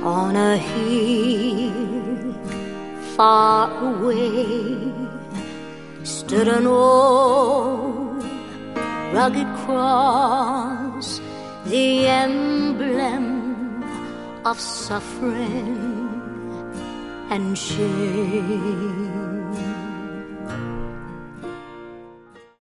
On a hill far away stood an old rugged cross, the emblem of suffering and shame.